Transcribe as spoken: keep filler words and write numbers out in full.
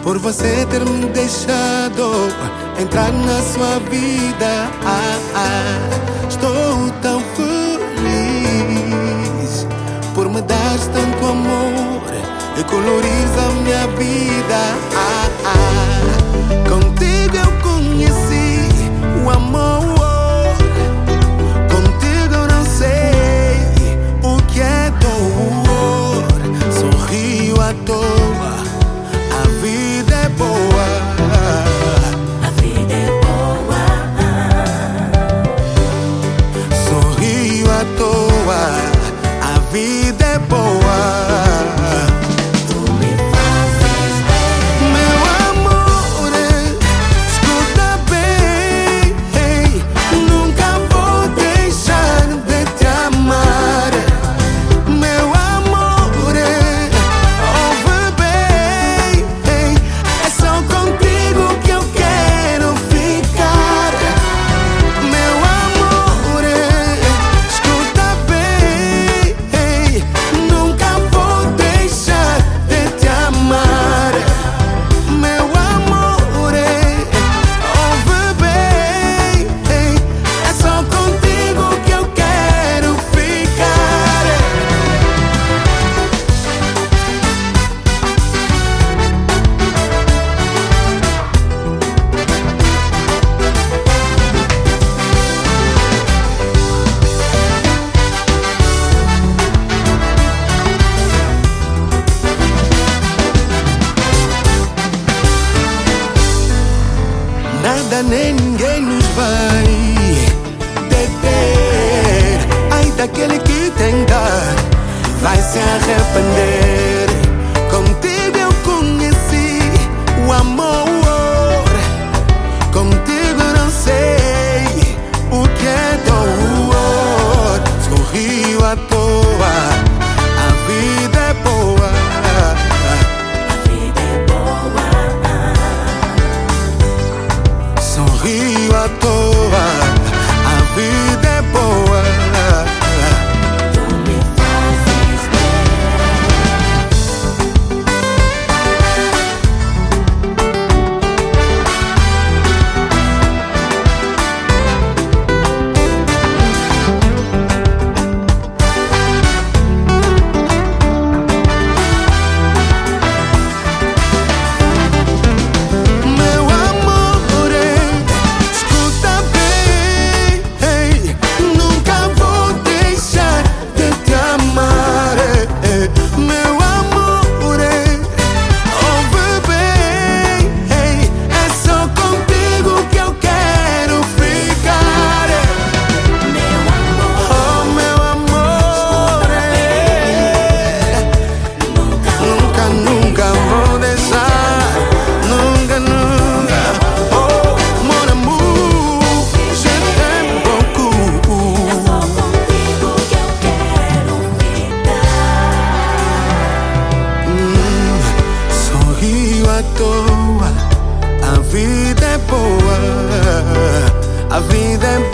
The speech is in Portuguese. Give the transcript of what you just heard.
por você ter me deixado entrar na sua vida. Ah, ah, estou tão feliz por me dar tanto amor e colorires a minha vida. Ah, ah, contigo eu conheci o amor. Contigo eu não sei o que é dor. Sorrio à toa, a vida é boa. A vida é boa. Sorrio à toa, a vida é boa. Tu me fazes bem. Meu amor, escuta bem, nunca vou deixar de te amar. Meu amor, ouve bem, é só contigo que eu quero ficar. Meu amor, escuta bem, nunca vou deixar de te amar. Meu amor, ouve bem, é só contigo que eu quero ficar. Nada nem ninguém nos vai deter. Ai daquele que tentar vai se arrepender. Contigo eu conheci o amor. Contigo eu não sei o que é dor. Sorrio à toa, a vida é boa. A vida é boa. Sorrio à toa, a vida é boa. Tu me fazes Meu amor, escuta bem, nunca vou deixar de te amar. Meu amor, ouve bem, é só contigo que eu quero ficar. meu amor. Oh, meu amor, Nunca nunca, nunca vou deixar. Nunca, nunca. Oh, mon amour, je t'aime beaucoup. é só contigo que eu quero ficar. Hum, sorrio à toa, a vida é boa. A vida é